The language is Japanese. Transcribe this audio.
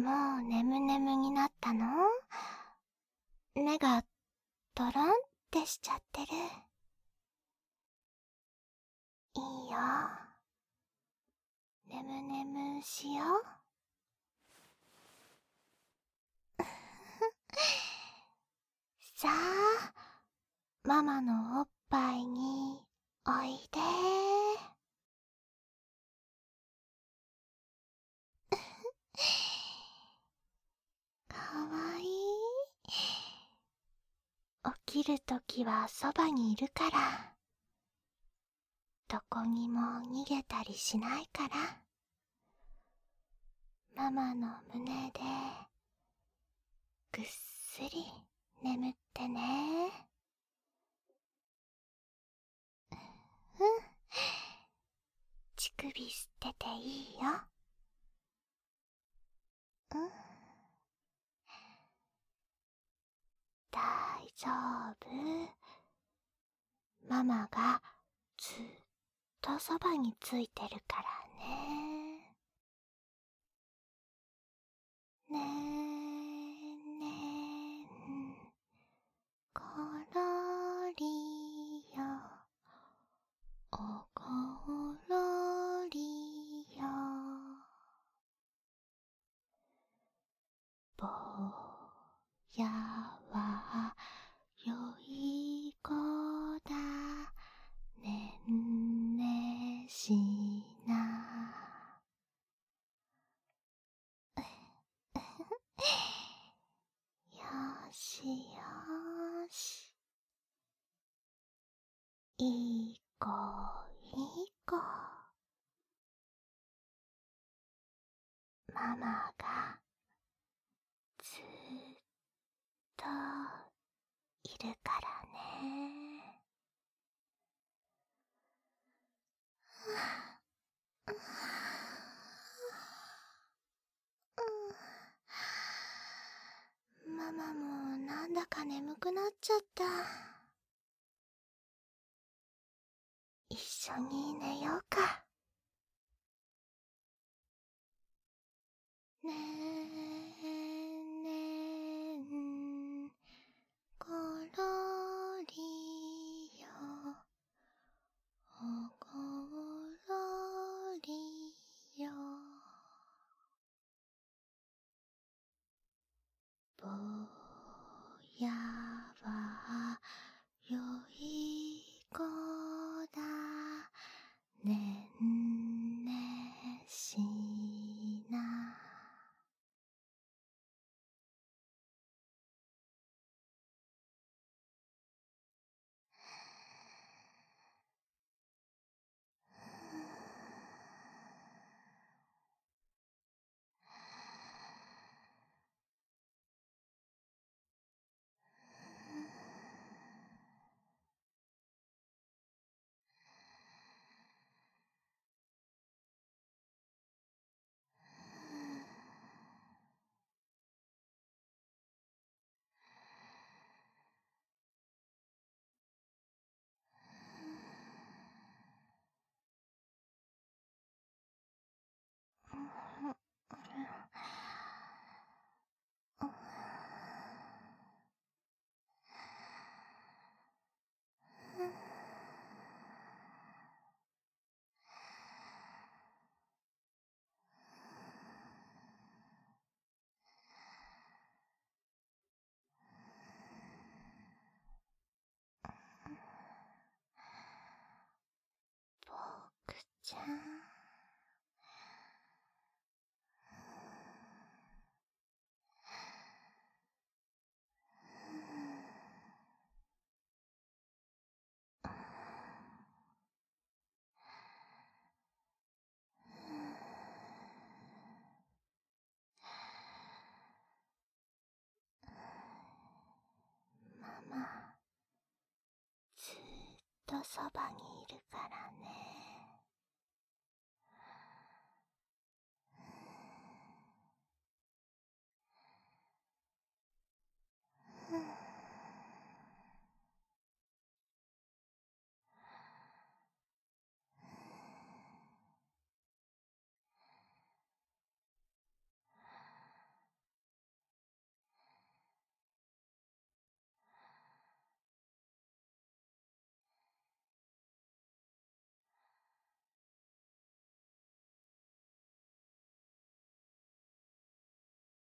もう眠々になったの？目がトロンってしちゃってる。いいよ。眠々しよう。さあ、ママのおっぱいにおいで。かわいい。起きるときはそばにいるから、どこにも逃げたりしないから、ママの胸でぐっすり眠ってね。うん、乳首吸ってていいよ。うん、大丈夫。ママがずっとそばについてるからね。ねえねえ、ころりよ、おころりよ。ぼやはよい子だ、ねんねしな。よしよし。いい子いい子。ママがずっといるからね。ママもなんだか眠くなっちゃった。一緒に寝ようか。ねんねん、ころりよ、おころりよ。ぼやはよい子だ、ねんねしな。ぼくちゃん。ママずっとそばにいるからね。